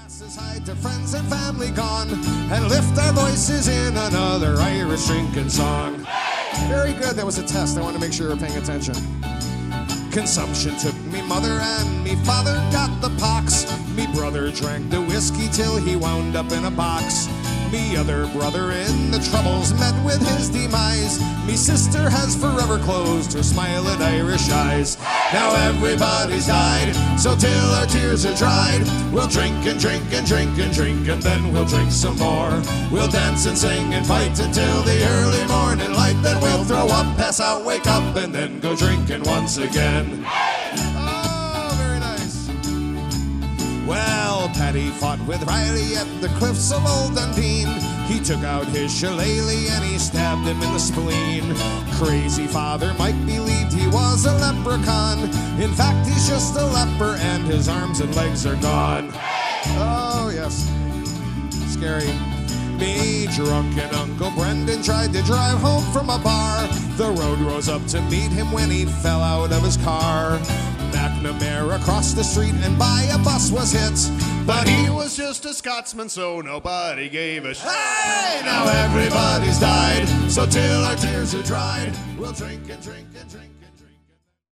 glasses hide to friends and family gone, and lift our voices in another Irish drinking song. Very good, that was a test. I want to make sure you're paying attention. Consumption took me mother and me father got the pox. Me brother drank the whiskey till he wound up in a box. Me other brother in the troubles met with his demise. Me sister has forever closed her smiling Irish eyes. Now everybody's died, so till our tears are dried, we'll drink and drink and drink and drink, and then we'll drink some more. We'll dance and sing and fight until the early morning light. Then we'll throw up, pass out, wake up, and then go drinking once again. Oh, very nice. Well, Paddy fought with Riley at the cliffs of Old Dundee. He took out his shillelagh and he stabbed him in the spleen. Crazy Father Mike believed he was a leprechaun. In fact, he's just a leper and his arms and legs are gone. Oh, yes. Scary. Me, drunk, and Uncle Brendan tried to drive home from a bar. The road rose up to meet him when he fell out of his car. McNamara crossed the street and by a bus was hit, but he was just a Scotsman, so nobody gave a shit. Hey, now everybody's died, so till our tears are dried, we'll drink and drink and drink.